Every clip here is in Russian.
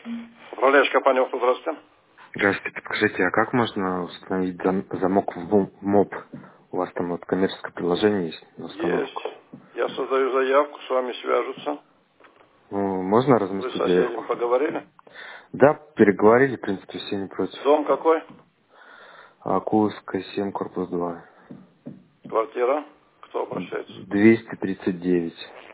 Управляющая компания «Охта», здравствуйте. Здравствуйте, подскажите, а как можно установить замок в МОП? У вас там вот коммерческое приложение есть на Есть. установку. Я создаю заявку, с вами свяжутся. Ну, можно Вы с разместить соседями заявку? поговорили? Да, переговорили, в принципе, все не против. Дом какой? Акуловская 7, корпус 2. Квартира? Кто обращается? 239.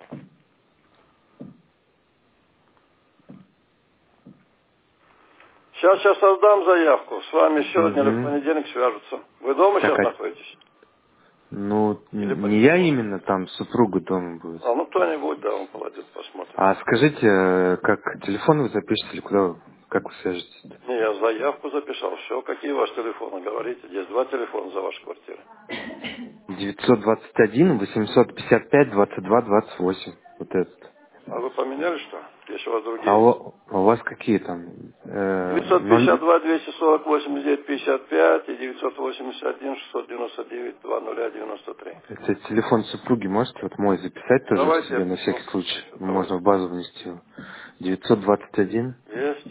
Сейчас создам заявку. С вами сегодня или в Угу. понедельник свяжутся. Вы дома Так, сейчас находитесь? ну, Или по не я телефону? именно, там супруга дома будет. А, ну кто-нибудь, да, он пойдет, посмотрит. А скажите, как телефон вы запишете или куда как вы свяжетесь? Не, я заявку записал. Все, какие ваши телефоны? Говорите. Есть два телефона за вашу квартиру. 921 855 22 28. Вот этот. А вы поменяли что? Есть у вас другие А есть? у вас какие там? 952 240 89 55 и 981 699 2093. Это телефон супруги, можете вот мой записать тоже Давайте я себе на пишу. всякий случай? Значит, Можно давайте в базу пишу. внести его. 921 Есть,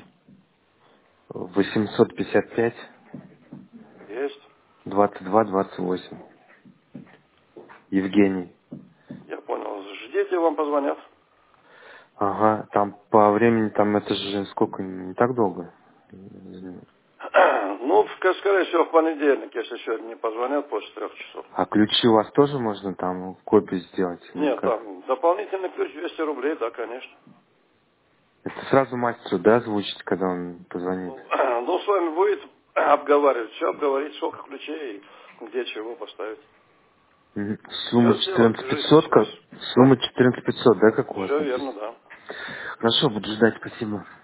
855 есть. 22 28. Евгений. Я понял. Ждите, вам позвонят. Ага, там по времени, там это же сколько, не так долго? Ну, скорее всего, в понедельник, если сегодня не позвонят после 3 часов. А ключи у вас тоже можно там копию сделать или Нет, как? там дополнительный ключ 200 рублей, да, конечно. Это сразу мастеру, да, озвучить, когда он позвонит? Ну, с вами будет обговаривать, все обговорить, сколько ключей, где чего поставить. Мгм. Сумма Все сделать, 14 свяжитесь 500, с вами. сумма Да, 14 500, да, как у вас все верно, написано? да. Хорошо, буду ждать, спасибо.